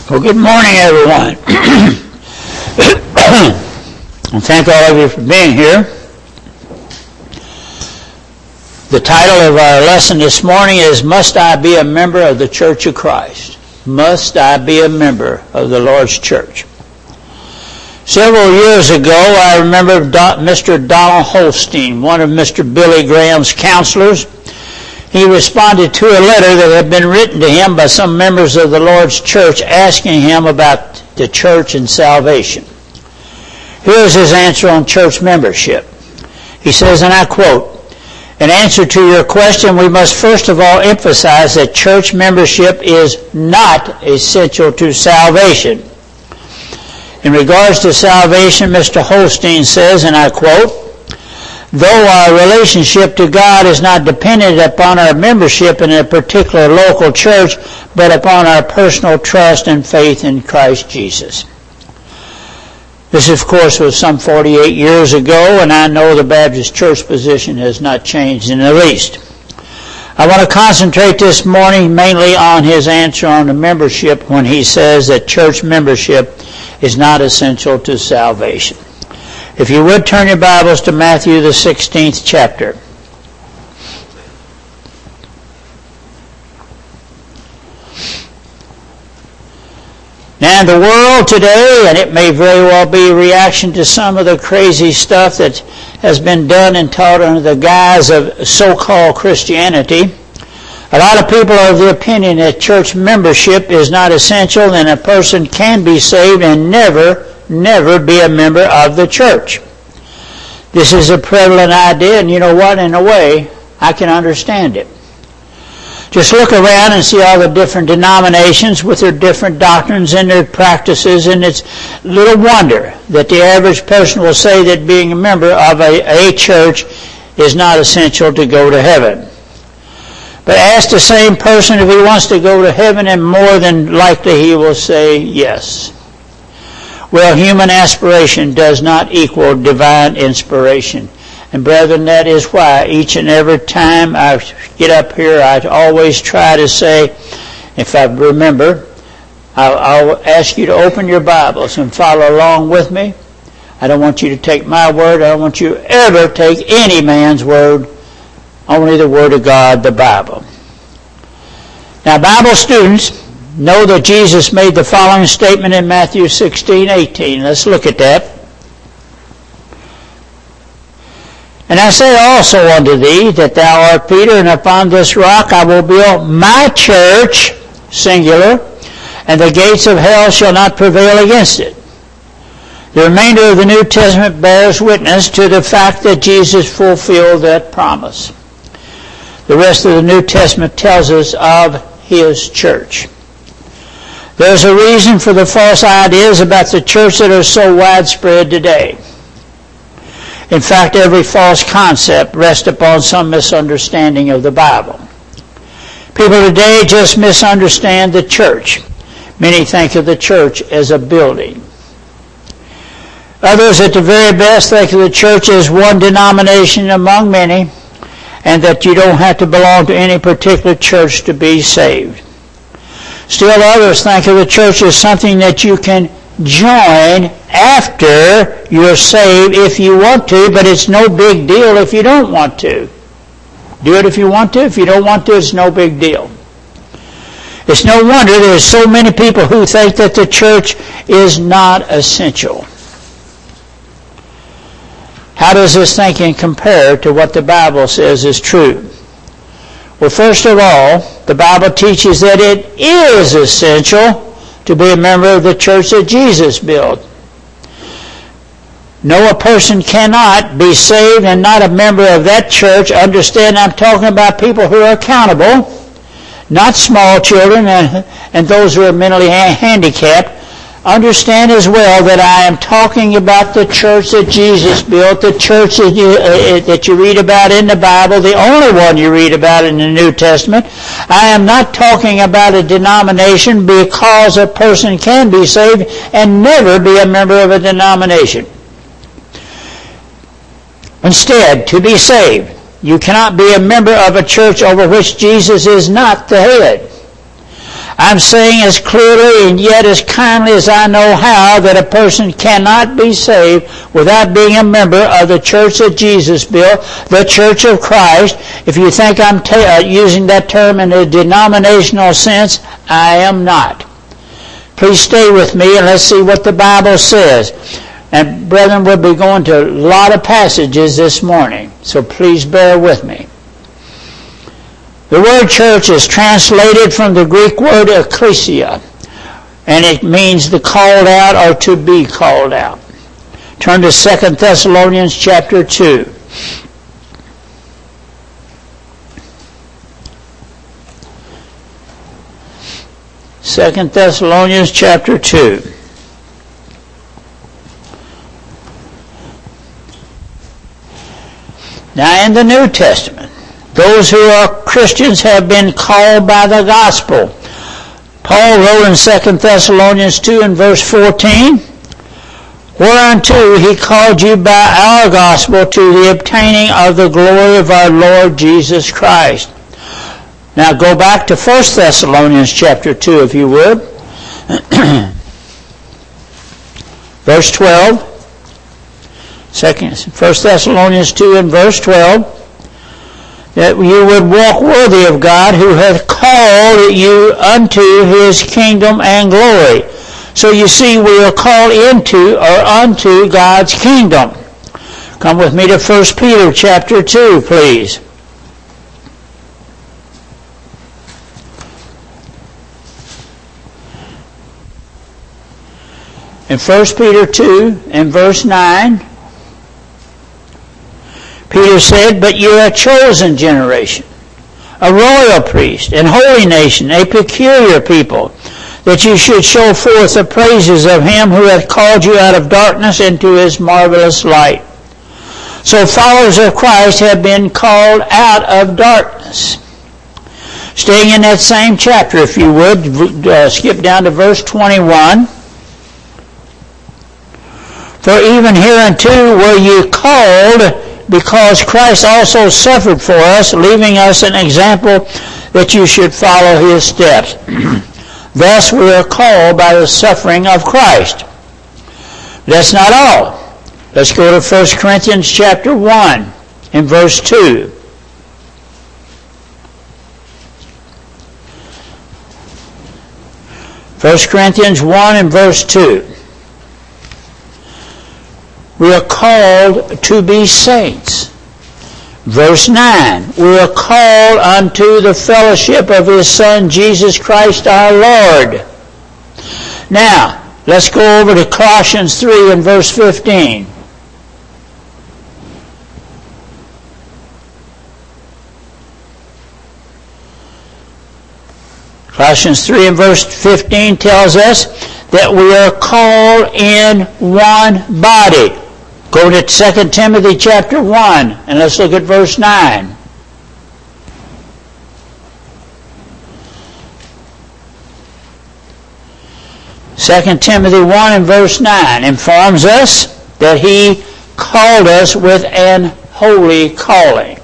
Well, good morning, everyone. And thank all of you for being here. The title of our lesson this morning is, Must I Be a Member of the Church of Christ? Must I be a member of the Lord's Church? Several years ago, I remember Mr. Donald Holstein, one of Mr. Billy Graham's counselors. He responded to a letter that had been written to him by some members of the Lord's church asking him about the church and salvation. Here's his answer on church membership. He says, and I quote, "In answer to your question, we must first of all emphasize that church membership is not essential to salvation. In regards to salvation, Mr. Holstein says, and I quote, though our relationship to God is not dependent upon our membership in a particular local church, but upon our personal trust and faith in Christ Jesus." This, of course, was some 48 years ago, and I know the Baptist church position has not changed in the least. I want to concentrate this morning mainly on his answer on the membership when he says that church membership is not essential to salvation. If you would, turn your Bibles to Matthew, the 16th chapter. Now, in the world today, and it may very well be a reaction to some of the crazy stuff that has been done and taught under the guise of so-called Christianity, a lot of people are of the opinion that church membership is not essential and a person can be saved and never be a member of the church. This is a prevalent idea, and you know what? In a way, I can understand it. Just look around and see all the different denominations with their different doctrines and their practices, and it's little wonder that the average person will say that being a member of a church is not essential to go to heaven. But ask the same person if he wants to go to heaven, and more than likely he will say yes. Well, human aspiration does not equal divine inspiration. And brethren, that is why each and every time I get up here, I always try to say, if I remember, I'll ask you to open your Bibles and follow along with me. I don't want you to take my word. I don't want you to ever take any man's word, only the Word of God, the Bible. Now, Bible students know that Jesus made the following statement in Matthew 16:18. Let's look at that. "And I say also unto thee that thou art Peter, and upon this rock I will build my church," singular, "and the gates of hell shall not prevail against it." The remainder of the New Testament bears witness to the fact that Jesus fulfilled that promise. The rest of the New Testament tells us of His church. There's a reason for the false ideas about the church that are so widespread today. In fact, every false concept rests upon some misunderstanding of the Bible. People today just misunderstand the church. Many think of the church as a building. Others, at the very best, think of the church as one denomination among many, and that you don't have to belong to any particular church to be saved. Still others think of the church as something that you can join after you're saved if you want to, but it's no big deal if you don't want to. Do it if you want to. If you don't want to, it's no big deal. It's no wonder there's so many people who think that the church is not essential. How does this thinking compare to what the Bible says is true? Well, first of all, the Bible teaches that it is essential to be a member of the church that Jesus built. No, a person cannot be saved and not a member of that church. Understand, I'm talking about people who are accountable, not small children and those who are mentally handicapped. Understand as well that I am talking about the church that Jesus built, the church that you read about in the Bible, the only one you read about in the New Testament. I am not talking about a denomination, because a person can be saved and never be a member of a denomination. Instead, to be saved, you cannot be a member of a church over which Jesus is not the head. I'm saying as clearly and yet as kindly as I know how that a person cannot be saved without being a member of the church that Jesus built, the Church of Christ. If you think I'm using that term in a denominational sense, I am not. Please stay with me and let's see what the Bible says. And brethren, we'll be going to a lot of passages this morning, so please bear with me. The word church is translated from the Greek word ekklesia, and it means the called out or to be called out. Turn to 2 Thessalonians chapter 2. Second Thessalonians chapter 2. Now in the New Testament, those who are Christians have been called by the gospel. Paul wrote in 2 Thessalonians 2 and verse 14, whereunto he called you by our gospel to the obtaining of the glory of our Lord Jesus Christ. Now go back to 1 Thessalonians chapter 2 if you would. Verse 12. 1 Thessalonians 2 and verse 12. That you would walk worthy of God who hath called you unto his kingdom and glory. So you see, we are called into or unto God's kingdom. Come with me to 1 Peter chapter 2, please. In 1 Peter 2 and verse 9, Peter said, but you are a chosen generation, a royal priest, and holy nation, a peculiar people, that you should show forth the praises of him who hath called you out of darkness into his marvelous light. So followers of Christ have been called out of darkness. Staying in that same chapter, if you would, skip down to verse 21. For even hereunto were ye called, because Christ also suffered for us, leaving us an example that you should follow his steps. Thus we are called by the suffering of Christ. That's not all. Let's go to 1 Corinthians chapter 1 and verse 2. First Corinthians 1 and verse 2. We are called to be saints. Verse 9. We are called unto the fellowship of his Son, Jesus Christ our Lord. Now, let's go over to Colossians 3 and verse 15. Colossians 3 and verse 15 tells us that we are called in one body. Go to 2 Timothy chapter 1 and let's look at verse 9. Second Timothy 1 and verse 9 informs us that he called us with an holy calling.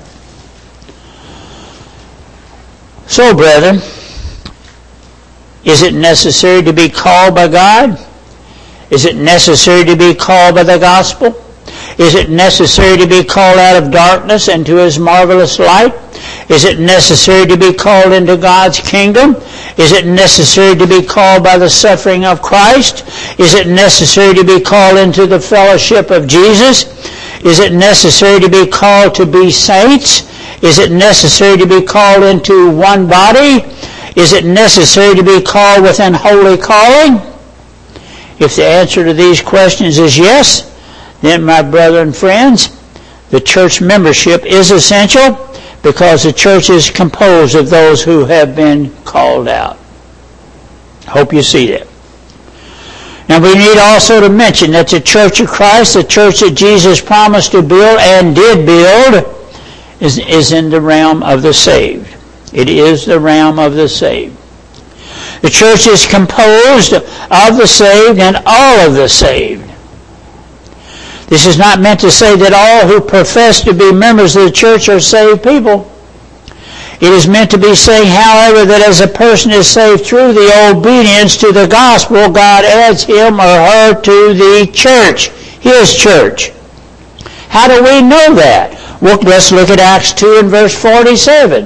So, brethren, is it necessary to be called by God? Is it necessary to be called by the gospel? Is it necessary to be called out of darkness into his marvelous light? Is it necessary to be called into God's kingdom? Is it necessary to be called by the suffering of Christ? Is it necessary to be called into the fellowship of Jesus? Is it necessary to be called to be saints? Is it necessary to be called into one body? Is it necessary to be called with an holy calling? If the answer to these questions is yes, then, my brethren and friends, the church membership is essential because the church is composed of those who have been called out. I hope you see that. Now, we need also to mention that the Church of Christ, the church that Jesus promised to build and did build, is in the realm of the saved. It is the realm of the saved. The church is composed of the saved and all of the saved. This is not meant to say that all who profess to be members of the church are saved people. It is meant to be saying, however, that as a person is saved through the obedience to the gospel, God adds him or her to the church, his church. How do we know that? Well, let's look at Acts 2 and verse 47.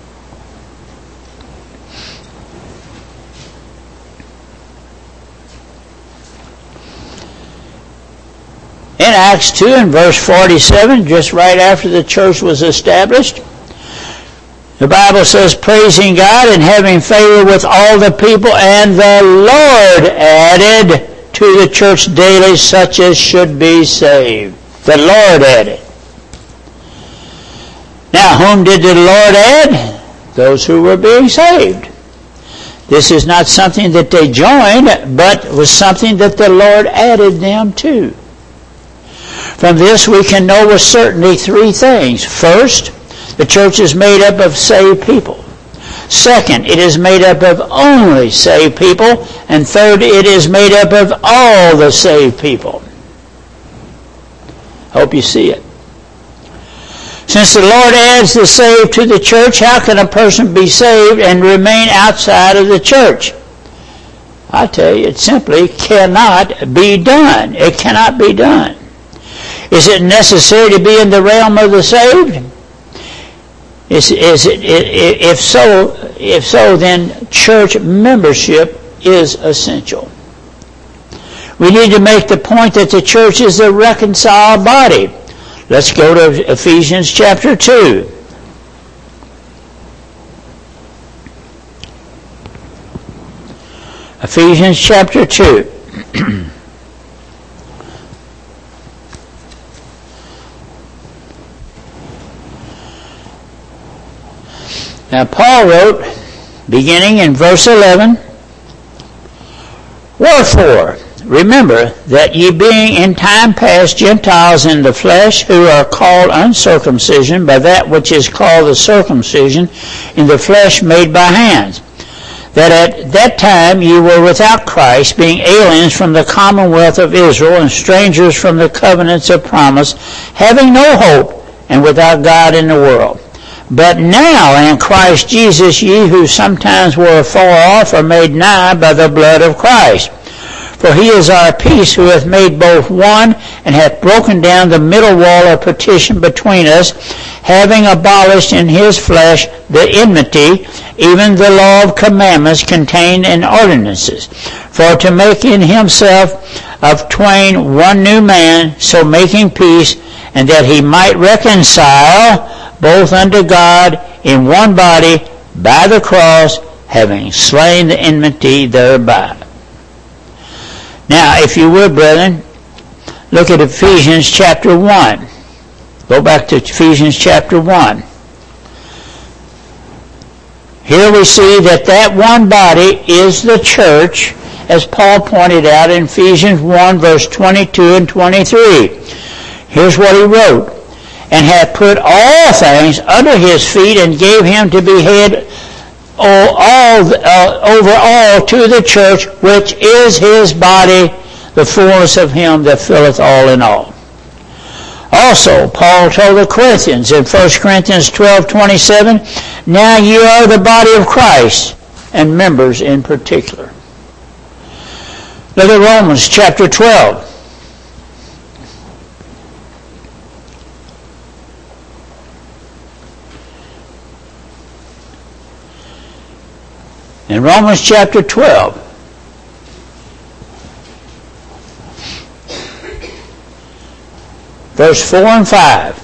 In Acts 2 and verse 47, just right after the church was established, the Bible says, praising God and having favor with all the people, and the Lord added to the church daily such as should be saved. The Lord added. Now, whom did the Lord add? Those who were being saved. This is not something that they joined, but was something that the Lord added them to. From this we can know with certainty three things. First, the church is made up of saved people. Second, it is made up of only saved people. And third, it is made up of all the saved people. Hope you see it. Since the Lord adds the saved to the church, how can a person be saved and remain outside of the church? I tell you, it simply cannot be done. It cannot be done. Is it necessary to be in the realm of the saved? If so, then church membership is essential. We need to make the point that the church is a reconciled body. Let's go to Ephesians chapter 2. Ephesians chapter 2. Now Paul wrote, beginning in verse 11, Wherefore, remember that ye being in time past Gentiles in the flesh, who are called uncircumcision by that which is called the circumcision in the flesh made by hands, that at that time ye were without Christ, being aliens from the commonwealth of Israel, and strangers from the covenants of promise, having no hope, and without God in the world. But now in Christ Jesus ye who sometimes were afar off are made nigh by the blood of Christ. For he is our peace, who hath made both one, and hath broken down the middle wall of partition between us, having abolished in his flesh the enmity, even the law of commandments contained in ordinances, for to make in himself of twain one new man, so making peace, and that he might reconcile both unto God in one body by the cross, having slain the enmity thereby. Now, if you would, brethren, look at Ephesians chapter 1. Go back to Ephesians chapter 1. Here we see that one body is the church, as Paul pointed out in Ephesians 1, verse 22 and 23. Here's what he wrote. And hath put all things under his feet, and gave him to be head over all to the church, which is his body, the fullness of him that filleth all in all. Also, Paul told the Corinthians in 1 Corinthians 12:27, Now you are the body of Christ, and members in particular. Look at Romans chapter 12. In Romans chapter 12, verse 4 and 5.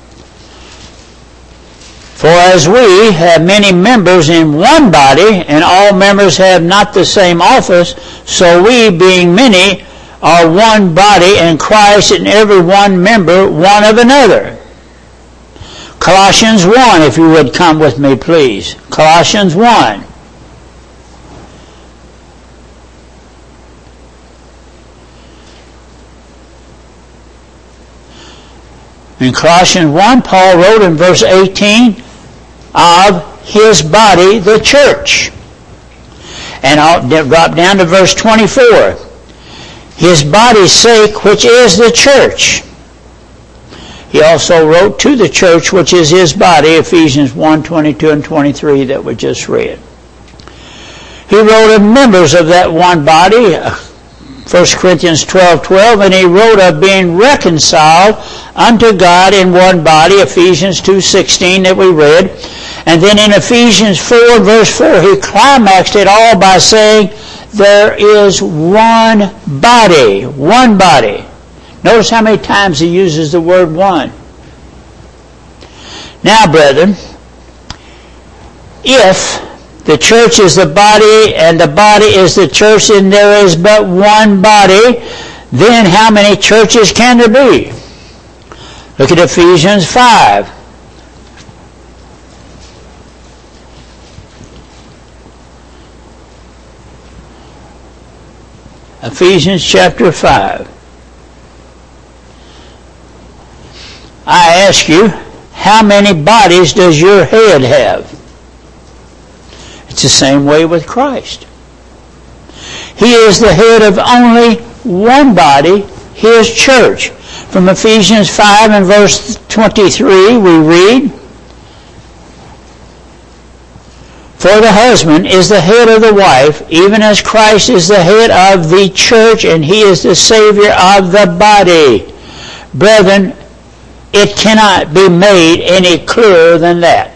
For as we have many members in one body, and all members have not the same office, so we, being many, are one body, and Christ, and every one member one of another. Colossians 1, if you would come with me, please. Colossians 1. In Colossians 1, Paul wrote in verse 18 of his body, the church. And I'll drop down to verse 24. His body's sake, which is the church. He also wrote to the church, which is his body, Ephesians 1, 22 and 23 that we just read. He wrote of members of that one body, 1 Corinthians 12:12, and he wrote of being reconciled unto God in one body, Ephesians 2:16 that we read. And then in Ephesians 4, verse 4, he climaxed it all by saying, there is one body. One body. Notice how many times he uses the word one. Now, brethren, if the church is the body and the body is the church and there is but one body, then how many churches can there be? Look at Ephesians 5. Ephesians chapter 5. I ask you, how many bodies does your head have? It's the same way with Christ. He is the head of only one body, his church. From Ephesians 5 and verse 23 we read, for the husband is the head of the wife, even as Christ is the head of the church, and he is the Savior of the body. Brethren, it cannot be made any clearer than that.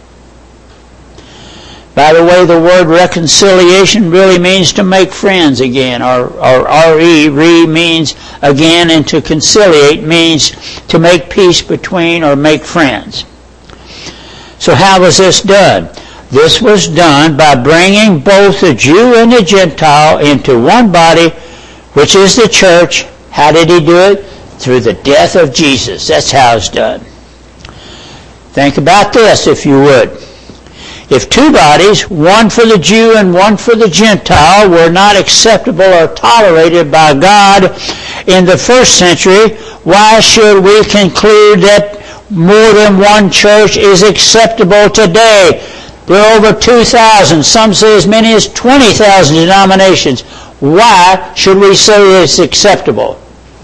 By the way, the word reconciliation really means to make friends again, or re means again, and to conciliate means to make peace between or make friends. So how was this done? This was done by bringing both the Jew and the Gentile into one body, which is the church. How did he do it? Through the death of Jesus. That's how it's done. Think about this, if you would. If two bodies, one for the Jew and one for the Gentile, were not acceptable or tolerated by God in the first century, why should we conclude that more than one church is acceptable today? There are over 2,000, some say as many as 20,000 denominations. Why should we say it's acceptable?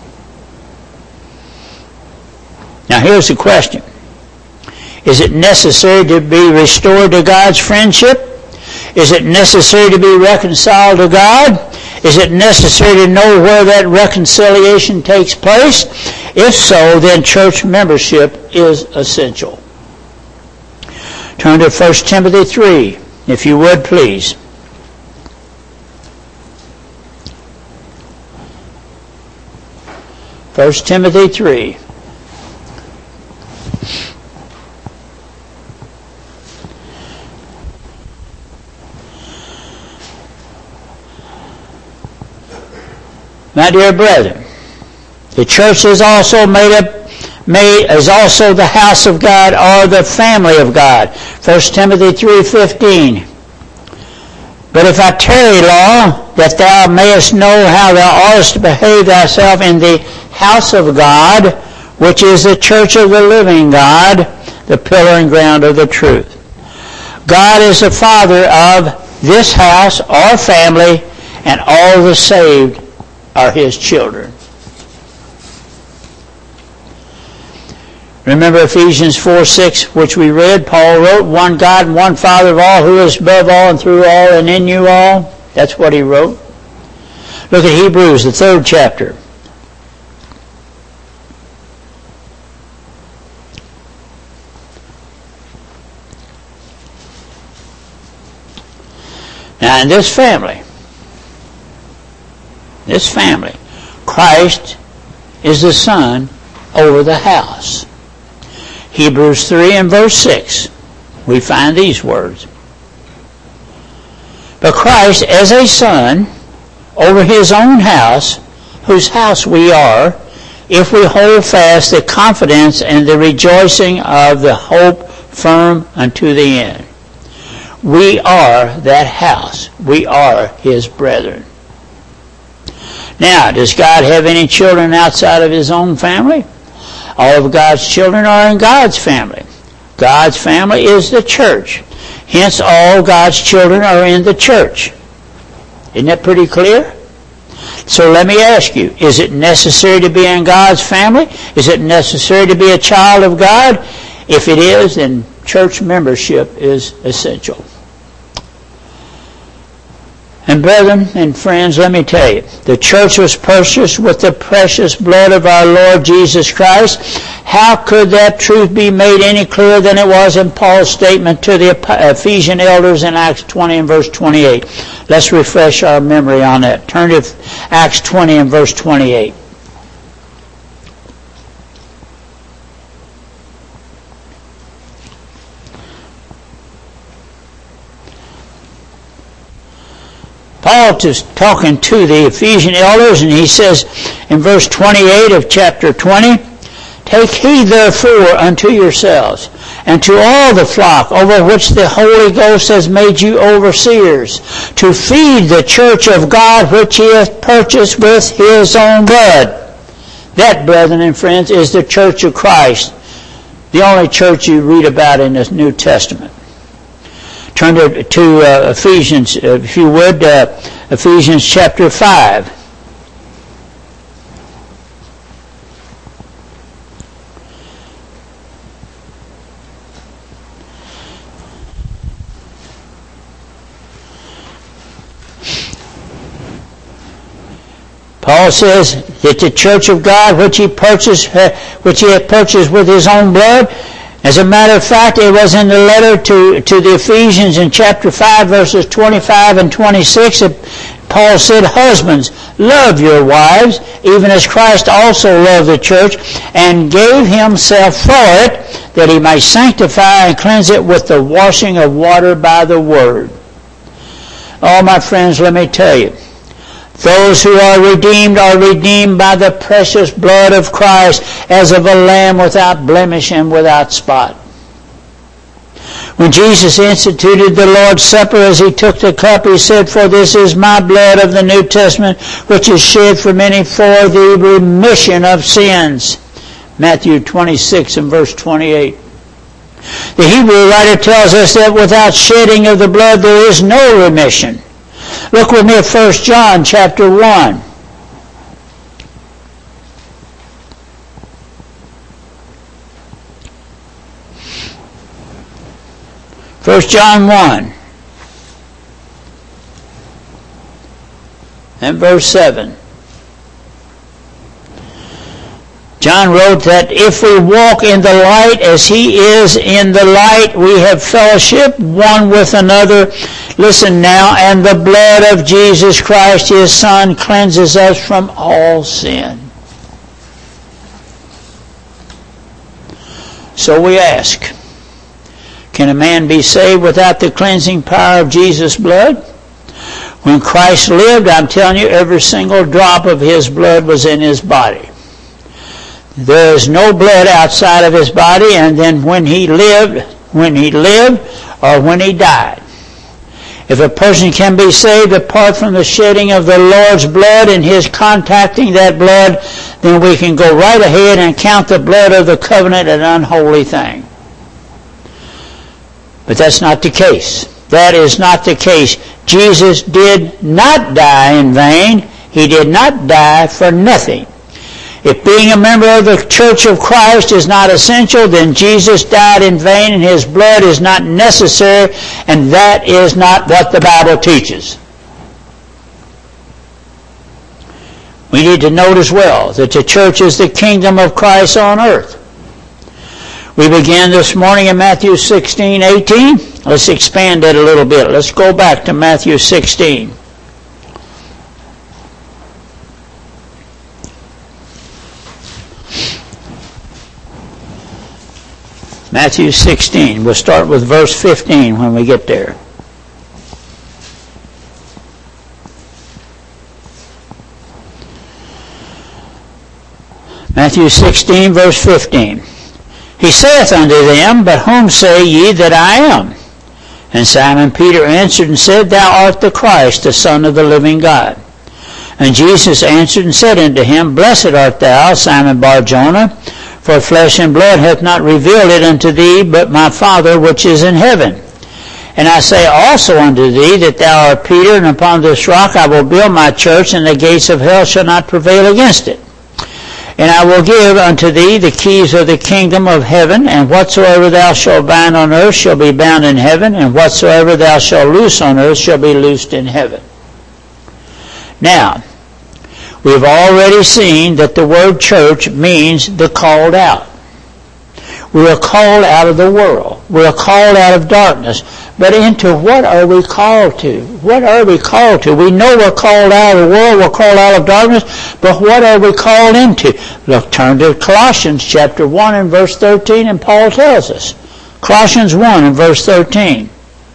Now here's the question. Is it necessary to be restored to God's friendship? Is it necessary to be reconciled to God? Is it necessary to know where that reconciliation takes place? If so, then church membership is essential. Turn to 1 Timothy 3, if you would, please. First Timothy 3. My dear brethren, the church is also is also the house of God, or the family of God. 1 Timothy 3:15. But if I tarry long, that thou mayest know how thou oughtest to behave thyself in the house of God, which is the church of the living God, the pillar and ground of the truth. God is the Father of this house, or family, and all the saved are his children. Remember Ephesians 4:6, which we read? Paul wrote, one God and one Father of all, who is above all and through all and in you all. That's what he wrote. Look at Hebrews, the 3rd chapter. Now in this family, Christ is the Son over the house. Hebrews 3 and verse 6, we find these words. But Christ as a Son over his own house, whose house we are, if we hold fast the confidence and the rejoicing of the hope firm unto the end. We are that house. We are his brethren. Now, does God have any children outside of his own family? All of God's children are in God's family. God's family is the church. Hence, all God's children are in the church. Isn't that pretty clear? So let me ask you, is it necessary to be in God's family? Is it necessary to be a child of God? If it is, then church membership is essential. And brethren and friends, let me tell you, the church was purchased with the precious blood of our Lord Jesus Christ. How could that truth be made any clearer than it was in Paul's statement to the Ephesian elders in Acts 20 and verse 28? Let's refresh our memory on that. Turn to Acts 20 and verse 28. Paul is talking to the Ephesian elders, and he says in verse 28 of chapter 20, "Take heed therefore unto yourselves, and to all the flock over which the Holy Ghost has made you overseers, to feed the church of God which he hath purchased with his own blood." That, brethren and friends, is the church of Christ, the only church you read about in the New Testament. Turn to Ephesians, if you would, Ephesians chapter 5. Paul says that the church of God, which he had purchased with his own blood. As a matter of fact, it was in the letter to the Ephesians in chapter 5, verses 25 and 26, that Paul said, "Husbands, love your wives, even as Christ also loved the church, and gave himself for it, that he might sanctify and cleanse it with the washing of water by the word." Oh, my friends, let me tell you, those who are redeemed by the precious blood of Christ, as of a lamb without blemish and without spot. When Jesus instituted the Lord's Supper, as he took the cup, he said, "For this is my blood of the New Testament, which is shed for many for the remission of sins." Matthew 26 and verse 28. The Hebrew writer tells us that without shedding of the blood there is no remission. Look with me at 1 John chapter 1. 1 John 1 and verse 7. John wrote that if we walk in the light as he is in the light, we have fellowship one with another. Listen now, and the blood of Jesus Christ, his Son, cleanses us from all sin. So we ask, can a man be saved without the cleansing power of Jesus' blood? When Christ lived, I'm telling you, every single drop of his blood was in his body. There is no blood outside of his body, and then when he lived or when he died. If a person can be saved apart from the shedding of the Lord's blood and his contacting that blood, then we can go right ahead and count the blood of the covenant an unholy thing. But that's not the case. That is not the case. Jesus did not die in vain. He did not die for nothing. If being a member of the Church of Christ is not essential, then Jesus died in vain and his blood is not necessary, and that is not what the Bible teaches. We need to note as well that the church is the kingdom of Christ on earth. We began this morning in Matthew 16:18. Let's expand it a little bit. Let's go back to Matthew 16. Matthew 16. We'll start with verse 15 when we get there. Matthew 16, verse 15. He saith unto them, But whom say ye that I am? And Simon Peter answered and said, Thou art the Christ, the Son of the living God. And Jesus answered and said unto him, Blessed art thou, Simon Bar-Jonah, for flesh and blood hath not revealed it unto thee, but my Father which is in heaven. And I say also unto thee that thou art Peter, and upon this rock I will build my church, and the gates of hell shall not prevail against it. And I will give unto thee the keys of the kingdom of heaven, and whatsoever thou shalt bind on earth shall be bound in heaven, and whatsoever thou shalt loose on earth shall be loosed in heaven. Now, we've already seen that the word church means the called out. We are called out of the world. We are called out of darkness. But into what are we called to? What are we called to? We know we're called out of the world, we're called out of darkness, but what are we called into? Look, turn to Colossians chapter 1 and verse 13, and Paul tells us. Colossians 1 and verse 13.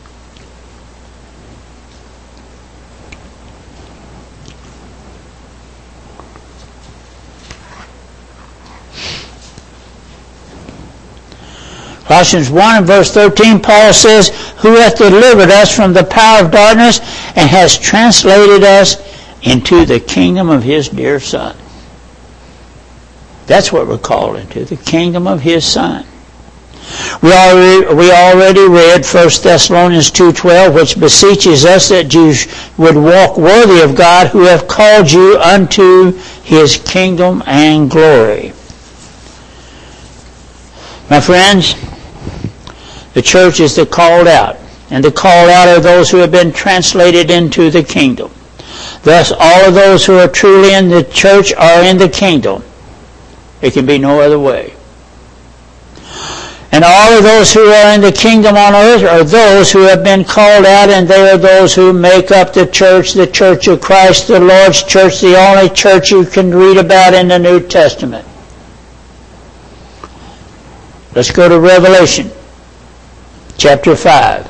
Colossians 1 and verse 13, Paul says, who hath delivered us from the power of darkness and has translated us into the kingdom of his dear Son. That's what we're called into, the kingdom of his Son. We already read 1 Thessalonians 2:12, which beseeches us that you would walk worthy of God, who have called you unto his kingdom and glory. My friends, the church is the called out, and the called out are those who have been translated into the kingdom. Thus, all of those who are truly in the church are in the kingdom. It can be no other way. And all of those who are in the kingdom on earth are those who have been called out, and they are those who make up the church of Christ, the Lord's church, the only church you can read about in the New Testament. Let's go to Revelation chapter 5.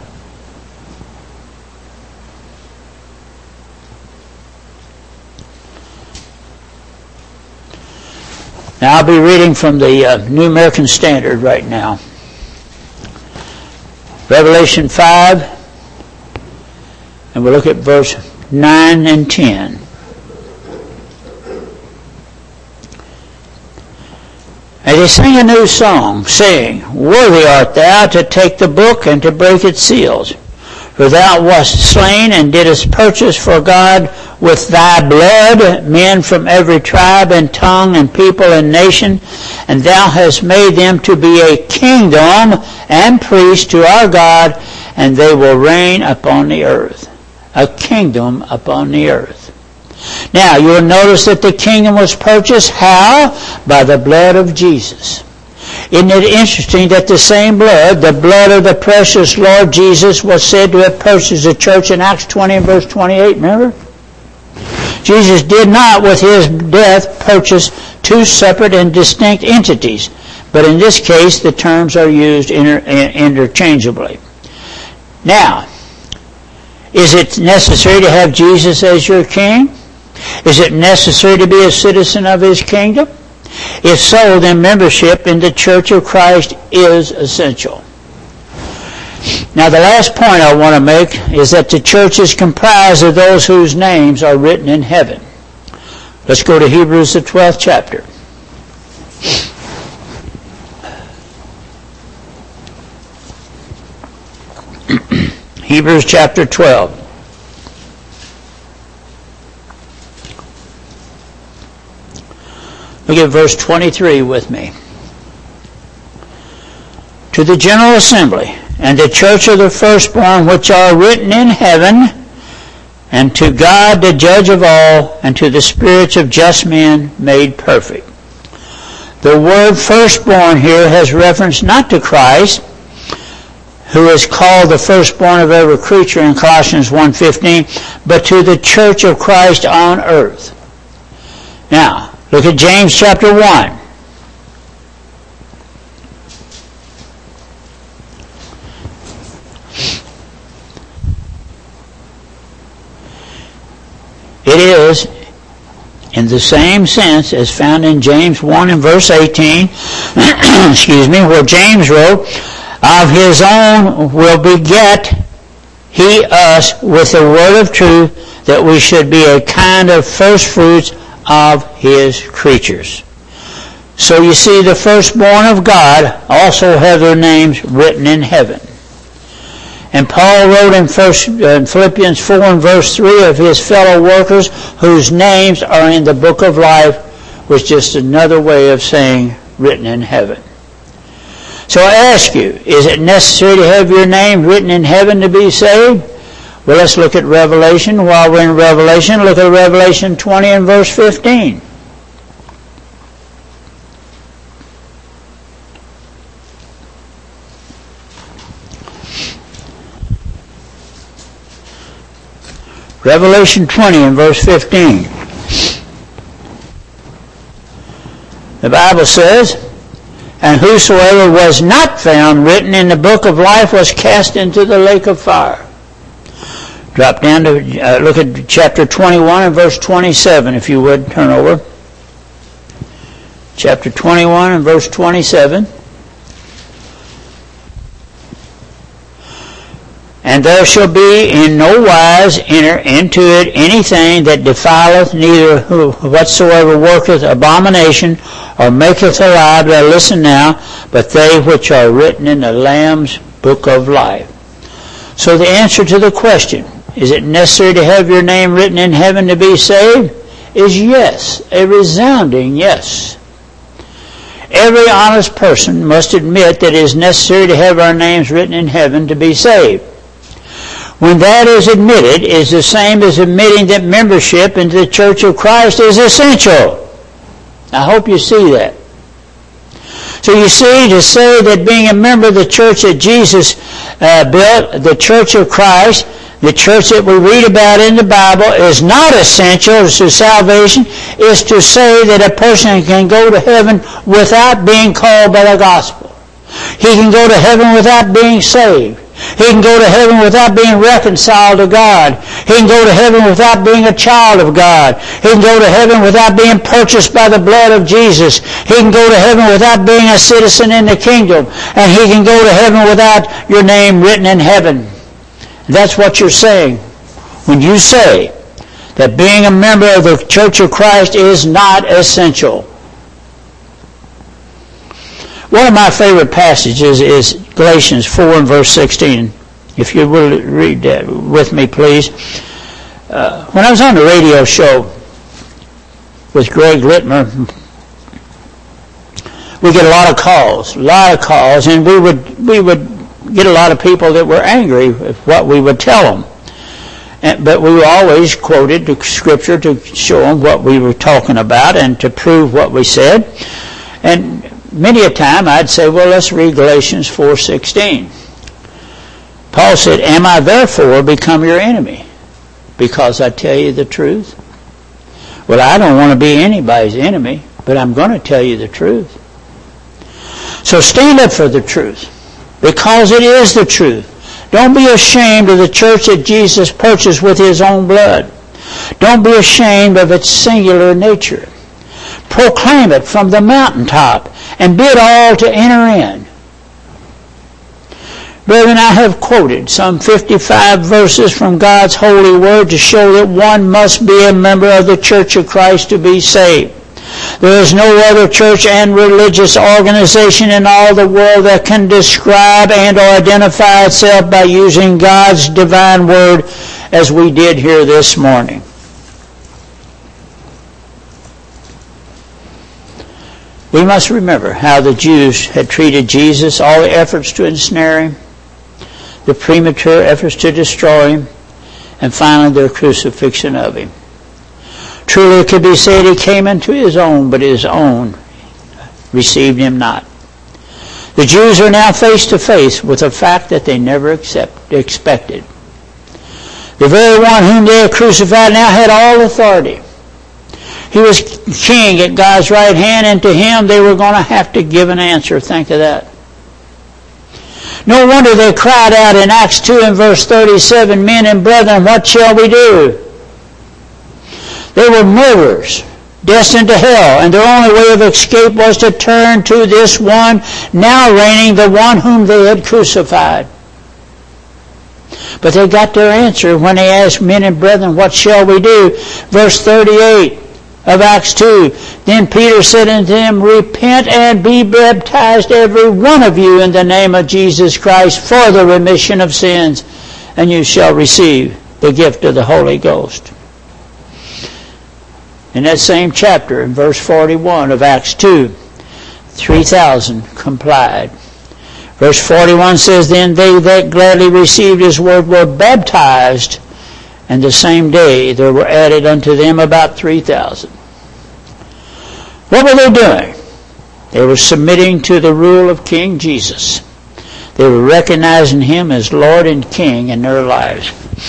Now I'll be reading from the New American Standard right now. Revelation 5, and we'll look at verse 9 and 10. And they sang a new song, saying, worthy art thou to take the book and to break its seals. For thou wast slain and didst purchase for God with thy blood men from every tribe and tongue and people and nation, and thou hast made them to be a kingdom and priests to our God, and they will reign upon the earth. A kingdom upon the earth. Now, you will notice that the kingdom was purchased, how? By the blood of Jesus. Isn't it interesting that the same blood, the blood of the precious Lord Jesus, was said to have purchased the church in Acts 20 and verse 28, remember? Jesus did not, with his death, purchase two separate and distinct entities, but in this case, the terms are used interchangeably. Now, is it necessary to have Jesus as your king? Is it necessary to be a citizen of his kingdom? If so, then membership in the Church of Christ is essential. Now, the last point I want to make is that the church is comprised of those whose names are written in heaven. Let's go to Hebrews, the 12th chapter. Hebrews chapter 12. Look at verse 23 with me. To the general assembly and the church of the firstborn which are written in heaven, and to God the judge of all, and to the spirits of just men made perfect. The word firstborn here has reference not to Christ, who is called the firstborn of every creature in Colossians 1:15, but to the church of Christ on earth. Now, look at James chapter 1. It is, in the same sense as found in James 1 and verse 18, where James wrote, of his own will beget he us with the word of truth, that we should be a kind of first fruits of his creatures. So you see, the firstborn of God also have their names written in heaven. And Paul wrote in Philippians 4 and verse 3 of his fellow workers whose names are in the book of life, was just another way of saying written in heaven. So I ask you, is it necessary to have your name written in heaven to be saved? Well, let's look at Revelation. While we're in Revelation, look at Revelation 20 and verse 15. Revelation 20 and verse 15. The Bible says, and whosoever was not found written in the book of life was cast into the lake of fire. Drop down to, look at chapter 21 and verse 27, if you would, turn over. Chapter 21 and verse 27. And there shall be in no wise enter into it anything that defileth, neither whatsoever worketh abomination, or maketh a lie, but listen now, but they which are written in the Lamb's book of life. So the answer to the question, is it necessary to have your name written in heaven to be saved? Is yes, a resounding yes. Every honest person must admit that it is necessary to have our names written in heaven to be saved. When that is admitted, it is the same as admitting that membership into the Church of Christ is essential. I hope you see that. So you see, to say that being a member of the church that Jesus built, the Church of Christ, the church that we read about in the Bible, is not essential to salvation, is to say that a person can go to heaven without being called by the gospel. He can go to heaven without being saved. He can go to heaven without being reconciled to God. He can go to heaven without being a child of God. He can go to heaven without being purchased by the blood of Jesus. He can go to heaven without being a citizen in the kingdom. And he can go to heaven without your name written in heaven. That's what you're saying when you say that being a member of the Church of Christ is not essential. One of my favorite passages is Galatians 4 and verse 16. If you will read that with me, please. When I was on the radio show with Greg Littmer, we get a lot of calls, and we would get a lot of people that were angry with what we would tell them. But we always quoted the Scripture to show them what we were talking about and to prove what we said. And many a time I'd say, well, let's read Galatians 4:16. Paul said, am I therefore become your enemy because I tell you the truth? Well, I don't want to be anybody's enemy, but I'm going to tell you the truth. So stand up for the truth, because it is the truth. Don't be ashamed of the church that Jesus purchased with his own blood. Don't be ashamed of its singular nature. Proclaim it from the mountaintop and bid all to enter in. Brethren, I have quoted some 55 verses from God's holy word to show that one must be a member of the Church of Christ to be saved. There is no other church and religious organization in all the world that can describe and or identify itself by using God's divine word as we did here this morning. We must remember how the Jews had treated Jesus, all the efforts to ensnare him, the premature efforts to destroy him, and finally their crucifixion of him. Truly it could be said he came into his own, but his own received him not. The Jews are now face to face with a fact that they never expected. The very one whom they had crucified now had all authority. He was king at God's right hand, and to him they were going to have to give an answer. Think of that. No wonder they cried out in Acts 2 and verse 37, men and brethren, what shall we do? They were murderers, destined to hell, and their only way of escape was to turn to this one, now reigning, the one whom they had crucified. But they got their answer when they asked, men and brethren, what shall we do? Verse 38, of Acts 2. Then Peter said unto them, Repent and be baptized every one of you in the name of Jesus Christ for the remission of sins, and you shall receive the gift of the Holy Ghost. In that same chapter, in verse 41 of Acts 2, 3,000 complied. Verse 41 says, Then they that gladly received his word were baptized, and the same day there were added unto them about 3,000. What were they doing? They were submitting to the rule of King Jesus. They were recognizing him as Lord and King in their lives.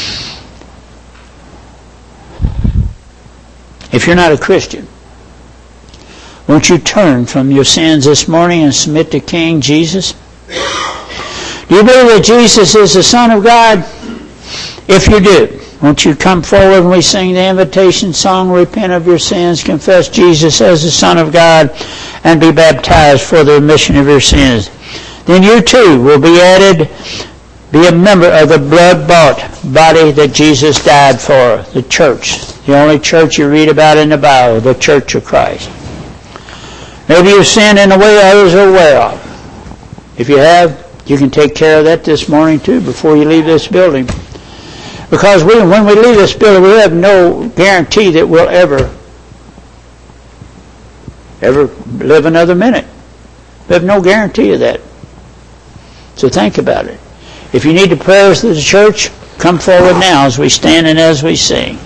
If you're not a Christian, won't you turn from your sins this morning and submit to King Jesus? Do you believe that Jesus is the Son of God? If you do, won't you come forward when we sing the invitation song, Repent of your sins, confess Jesus as the Son of God, and be baptized for the remission of your sins. Then you too will be added, be a member of the blood-bought body that Jesus died for, the church. The only church you read about in the Bible, the Church of Christ. Maybe you've sinned in a way others are aware of. If you have, you can take care of that this morning too before you leave this building. Because when we leave this building, we have no guarantee that we'll ever live another minute. We have no guarantee of that. So think about it. If you need the prayers of the church, come forward now as we stand and as we sing.